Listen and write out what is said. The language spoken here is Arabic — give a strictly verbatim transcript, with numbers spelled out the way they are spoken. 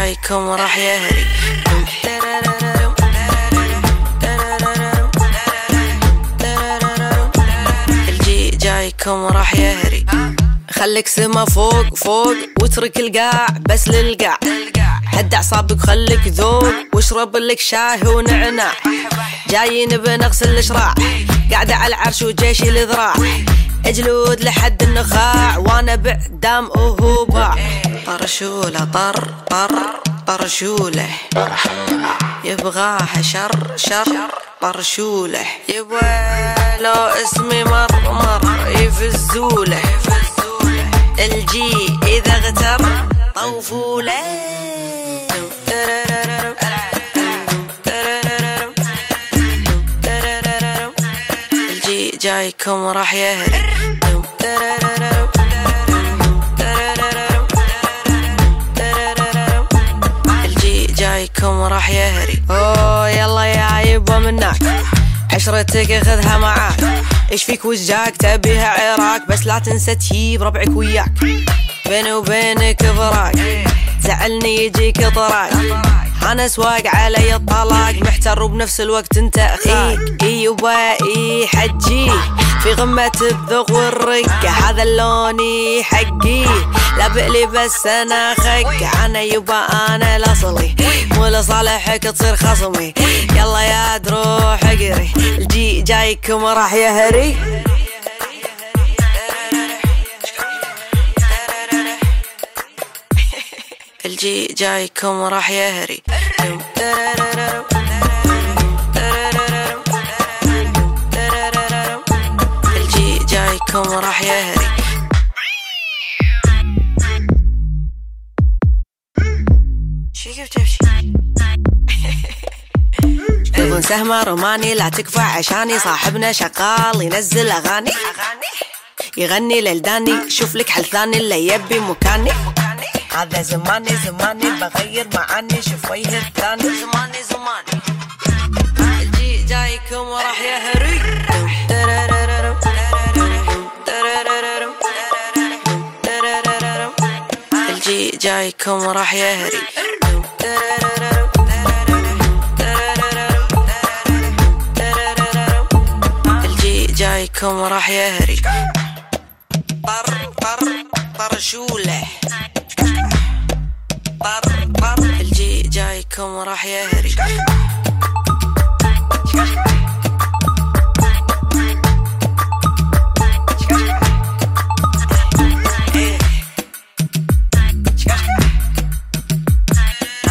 جايكم راح يهري. الجي جايكم راح يهري. خليك سما فوق فوق واترك القاع بس للقاع. هد اعصابك خليك ذوق واشرب لك شاي ونعناع. جايين بنغسل الاشراع قاعدة على العرش وجيشي الذراع. اجلود لحد النخاع وانا بعدام وهو باع. طرشوله طر طر طرشوله يبغاها شر شر طرشوله. يبغى لو اسمي مر مر يفزوله. الجي اذا اغتر طوفوله. الجي جايكم راح يهري. الجي جايكم راح يهري. اوه يلا يا يبا منك عشرتك خذها معاك. ايش فيك وجاك تبيها عراك بس لا تنسى تجيب ربعك وياك. بيني وبينك فراق زعلني يجيك طراق. انا سواق علي الطلاق محتر وبنفس الوقت انت اخاك. اي يبا اي حجي في غمة الذوق والرقة. هذا اللوني حقي لا بقلي بس انا خك. انا يبا انا الاصلي مو لصالحك تصير خصمي. يلا يا تروح اقري. الجي جايكم راح يهري. الجي جايكم راح يهري. الجي جايكم راح يهري. تبون سهمة روماني لا تكفى عشاني. صاحبنا شغال ينزل اغاني يغني للداني. شوف لك حل ثاني اللي يبي مكاني. هذا زماني زماني بغير معاني. شوف وجه الثاني زماني زماني. الجي جايكم راح يهري. الجي جايكم راح يهري. الجي جايكم راح يهري. طر طر طرشوله طر طر. الجي جايكم راح يهري.